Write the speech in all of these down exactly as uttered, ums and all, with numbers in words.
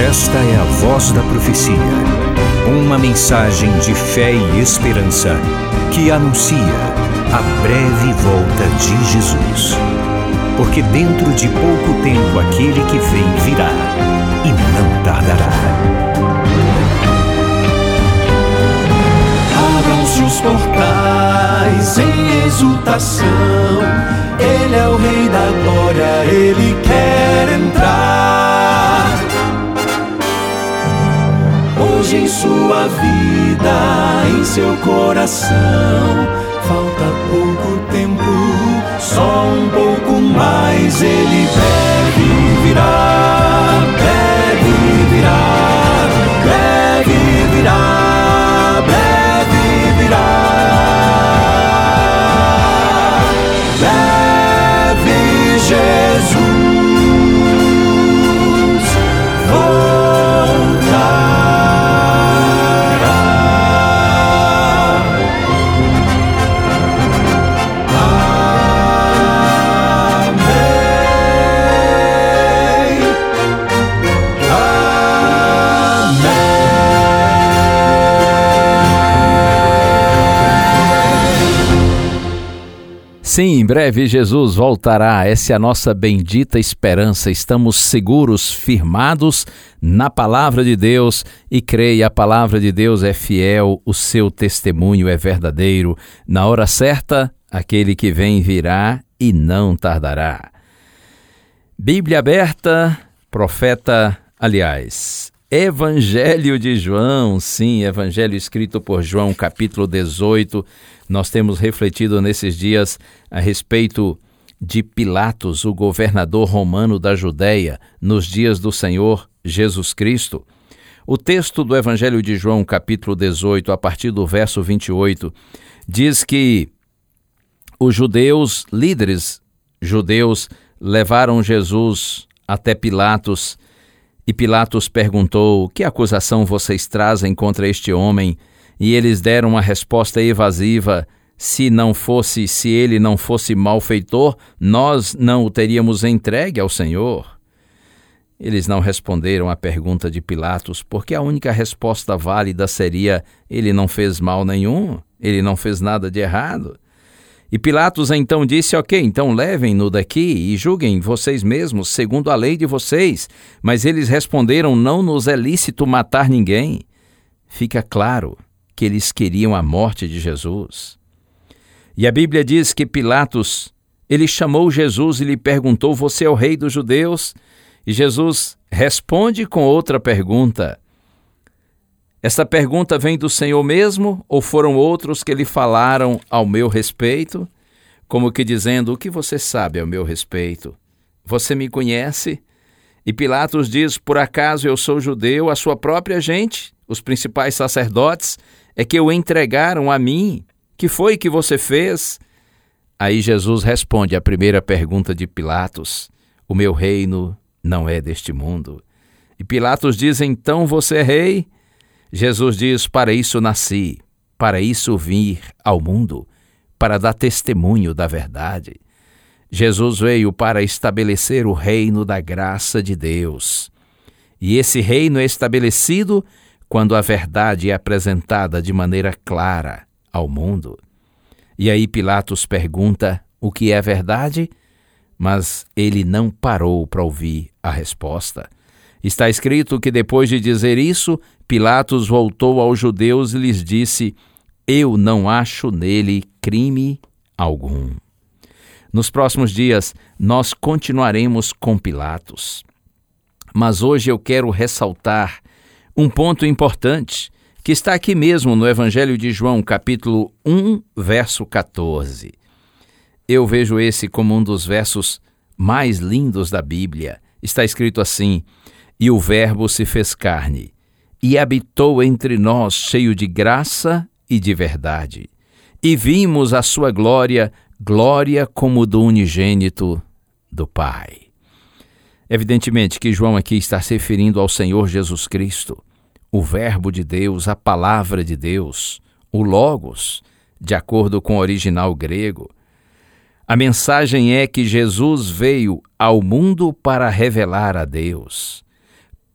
Esta é a Voz da Profecia, uma mensagem de fé e esperança que anuncia a breve volta de Jesus. Porque dentro de pouco tempo aquele que vem virá e não tardará. Abram-se os portais em exultação, Ele é o Rei da Glória, Ele quer entrar. Hoje em sua vida, em seu coração, falta pouco tempo, só um pouco mais. Ele deve virar, deve virar, deve virar, deve virar. Deve Jesus voltar. Sim, em breve Jesus voltará. Essa é a nossa bendita esperança. Estamos seguros, firmados na palavra de Deus e creia, a palavra de Deus é fiel, o seu testemunho é verdadeiro. Na hora certa, aquele que vem virá e não tardará. Bíblia aberta, profeta, aliás, Evangelho de João, sim, Evangelho escrito por João, capítulo dezoito. Nós temos refletido nesses dias a respeito de Pilatos, o governador romano da Judéia, nos dias do Senhor Jesus Cristo. O texto do Evangelho de João, capítulo dezoito, a partir do verso vinte e oito, diz que os judeus, líderes judeus, levaram Jesus até Pilatos, e Pilatos perguntou: que acusação vocês trazem contra este homem? E eles deram uma resposta evasiva: se não fosse, se ele não fosse malfeitor, nós não o teríamos entregue ao Senhor. Eles não responderam à pergunta de Pilatos, porque a única resposta válida seria: ele não fez mal nenhum, ele não fez nada de errado. E Pilatos então disse: ok, então levem-no daqui e julguem vocês mesmos, segundo a lei de vocês. Mas eles responderam: não nos é lícito matar ninguém. Fica claro que eles queriam a morte de Jesus. E a Bíblia diz que Pilatos, ele chamou Jesus e lhe perguntou: você é o rei dos judeus? E Jesus responde com outra pergunta. Essa pergunta vem do Senhor mesmo ou foram outros que lhe falaram ao meu respeito? Como que dizendo: o que você sabe ao meu respeito? Você me conhece? E Pilatos diz: por acaso eu sou judeu? A sua própria gente, os principais sacerdotes, é que o entregaram a mim. Que foi que você fez? Aí Jesus responde à primeira pergunta de Pilatos: o meu reino não é deste mundo. E Pilatos diz: então você é rei? Jesus diz: para isso nasci, para isso vim ao mundo, para dar testemunho da verdade. Jesus veio para estabelecer o reino da graça de Deus. E esse reino é estabelecido quando a verdade é apresentada de maneira clara ao mundo. E aí Pilatos pergunta: o que é verdade? Mas ele não parou para ouvir a resposta. Está escrito que depois de dizer isso, Pilatos voltou aos judeus e lhes disse: eu não acho nele crime algum. Nos próximos dias, nós continuaremos com Pilatos. Mas hoje eu quero ressaltar um ponto importante que está aqui mesmo no Evangelho de João, capítulo um, verso catorze. Eu vejo esse como um dos versos mais lindos da Bíblia. Está escrito assim: e o Verbo se fez carne e habitou entre nós, cheio de graça e de verdade. E vimos a sua glória, glória como do unigênito do Pai. Evidentemente que João aqui está se referindo ao Senhor Jesus Cristo, o Verbo de Deus, a Palavra de Deus, o Logos, de acordo com o original grego. A mensagem é que Jesus veio ao mundo para revelar a Deus,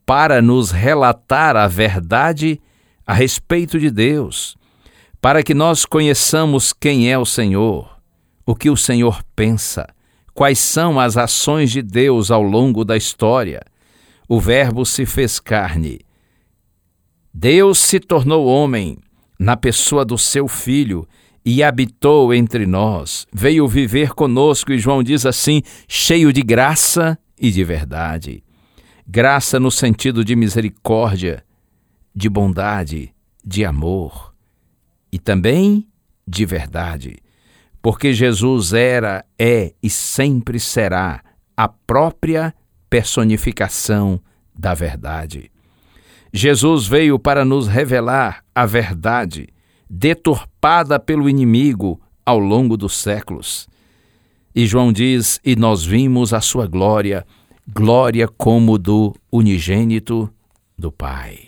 para nos relatar a verdade a respeito de Deus, para que nós conheçamos quem é o Senhor, o que o Senhor pensa, quais são as ações de Deus ao longo da história. O Verbo se fez carne. Deus se tornou homem na pessoa do seu Filho e habitou entre nós, veio viver conosco, e João diz assim, cheio de graça e de verdade. Graça no sentido de misericórdia, de bondade, de amor e também de verdade, porque Jesus era, é e sempre será a própria personificação da verdade. Jesus veio para nos revelar a verdade, deturpada pelo inimigo ao longo dos séculos. E João diz, e nós vimos a sua glória, glória como do unigênito do Pai.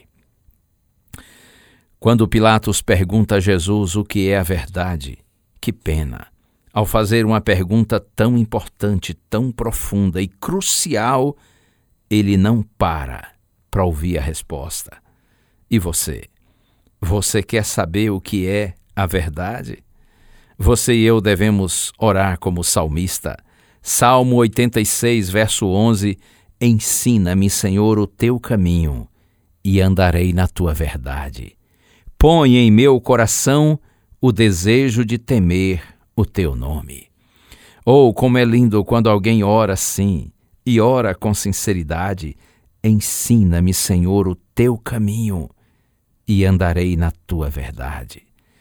Quando Pilatos pergunta a Jesus o que é a verdade, que pena, ao fazer uma pergunta tão importante, tão profunda e crucial, ele não para para ouvir a resposta. E você? Você quer saber o que é a verdade? Você e eu devemos orar como salmista. Salmo oitenta e seis, verso onze, ensina-me, Senhor, o teu caminho, e andarei na tua verdade. Põe em meu coração o desejo de temer o teu nome. Oh, como é lindo quando alguém ora assim, e ora com sinceridade. Ensina-me, Senhor, o teu caminho, e andarei na tua verdade.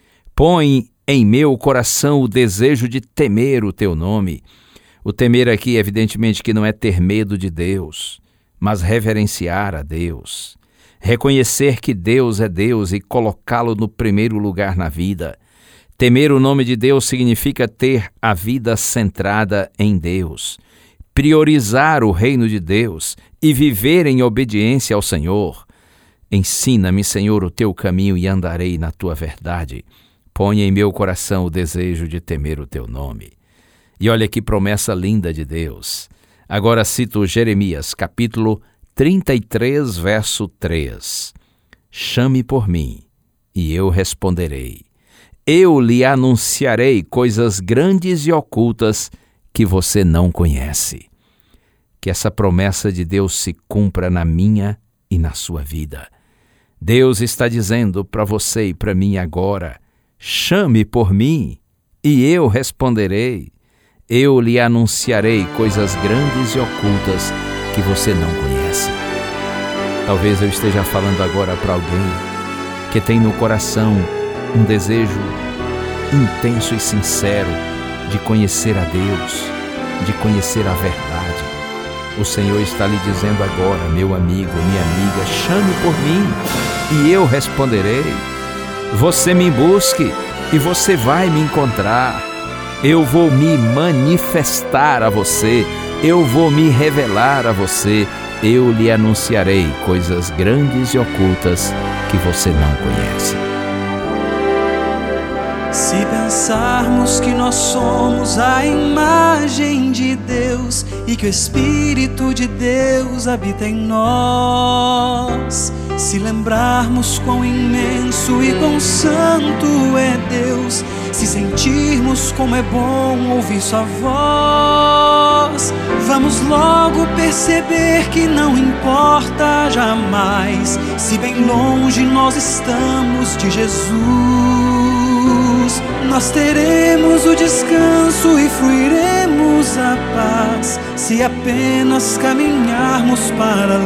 Põe em meu coração o desejo de temer o teu nome. O temer aqui, evidentemente, que não é ter medo de Deus, mas reverenciar a Deus. Reconhecer que Deus é Deus e colocá-lo no primeiro lugar na vida. Temer o nome de Deus significa ter a vida centrada em Deus, priorizar o reino de Deus e viver em obediência ao Senhor. Ensina-me, Senhor, o teu caminho e andarei na tua verdade. Põe em meu coração o desejo de temer o teu nome. E olha que promessa linda de Deus. Agora cito Jeremias, capítulo trinta e três, verso três. Chame por mim, e eu responderei. Eu lhe anunciarei coisas grandes e ocultas que você não conhece. Que essa promessa de Deus se cumpra na minha e na sua vida. Deus está dizendo para você e para mim agora, chame por mim, e eu responderei. Eu lhe anunciarei coisas grandes e ocultas que você não conhece. Talvez eu esteja falando agora para alguém que tem no coração um desejo intenso e sincero de conhecer a Deus, de conhecer a verdade. O Senhor está lhe dizendo agora, meu amigo, minha amiga, chame por mim e eu responderei. Você me busque e você vai me encontrar. Eu vou me manifestar a você, eu vou me revelar a você, eu lhe anunciarei coisas grandes e ocultas que você não conhece. Se pensarmos que nós somos a imagem de Deus e que o Espírito de Deus habita em nós, se lembrarmos quão imenso e quão santo é Deus, se sentirmos como é bom ouvir sua voz, vamos logo perceber que não importa jamais se bem longe nós estamos de Jesus. Nós teremos o descanso e fruiremos a paz se apenas caminharmos para a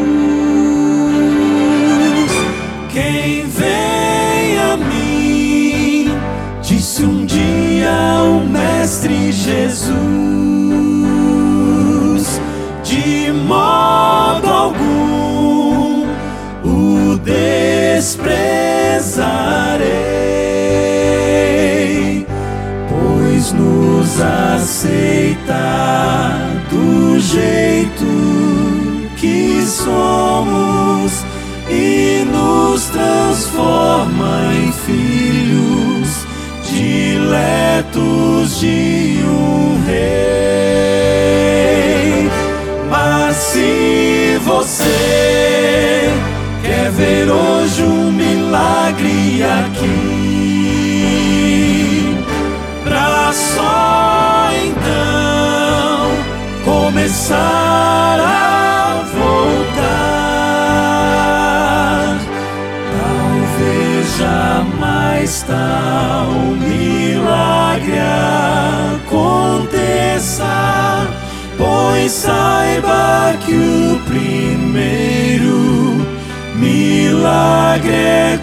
luz. Quem vem a mim, disse um dia o Mestre Jesus, de modo algum o desprezarei, pois nos aceita do jeito que somos e nos transforma em filhos diletos de um rei. Mas se você começar a voltar. Talvez jamais tal milagre aconteça, pois saiba que o primeiro milagre é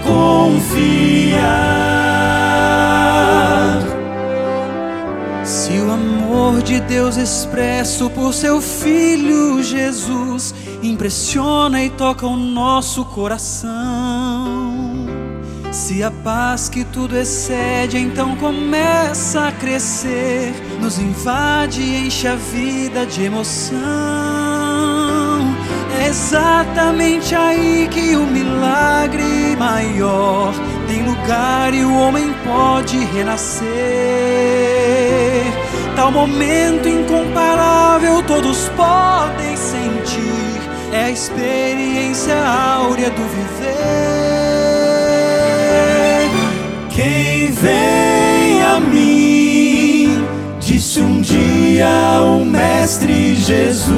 confiar. Se o amor de Deus expresso por seu Filho Jesus impressiona e toca o nosso coração, se a paz que tudo excede então começa a crescer, nos invade e enche a vida de emoção, é exatamente aí que o milagre maior tem lugar e o homem pode renascer. Tal momento incomparável todos podem sentir, é a experiência áurea do viver. Quem vem a mim, disse um dia o Mestre Jesus,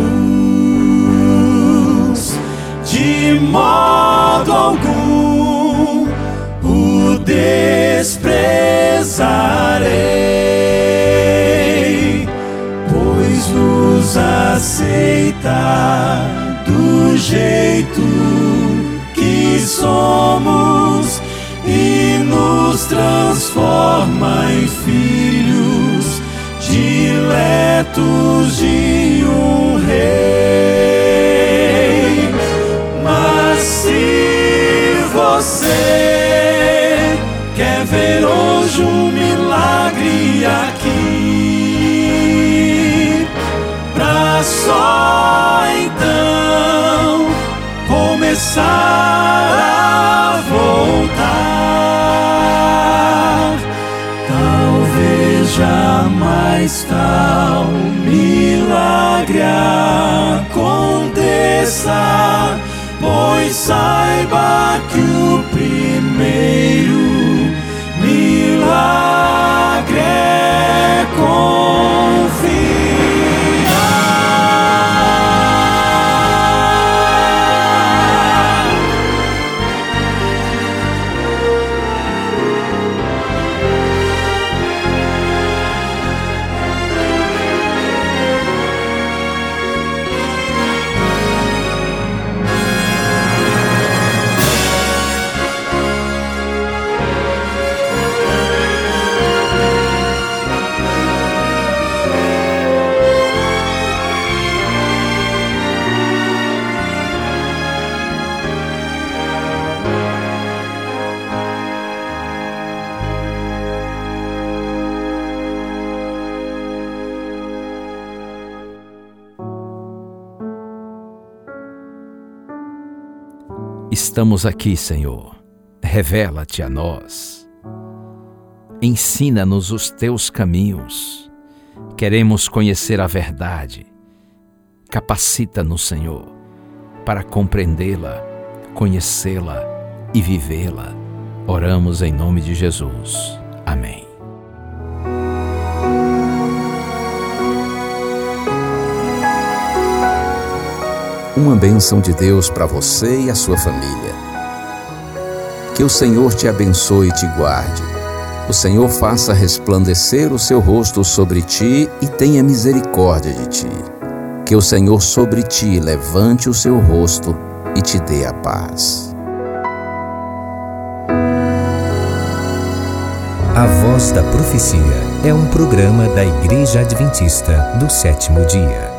de modo algum o desprezarei, pois nos aceita do jeito que somos e nos transforma em filhos diletos de um rei. Mas se você quer ver hoje um milagre aqui, pra só então começar a voltar, talvez jamais tal milagre aconteça, pois saiba que o primeiro milagre é confiar. Estamos aqui, Senhor. Revela-te a nós. Ensina-nos os teus caminhos. Queremos conhecer a verdade. Capacita-nos, Senhor, para compreendê-la, conhecê-la e vivê-la. Oramos em nome de Jesus. Amém. Uma bênção de Deus para você e a sua família. Que o Senhor te abençoe e te guarde. O Senhor faça resplandecer o seu rosto sobre ti e tenha misericórdia de ti. Que o Senhor sobre ti levante o seu rosto e te dê a paz. A Voz da Profecia é um programa da Igreja Adventista do Sétimo Dia.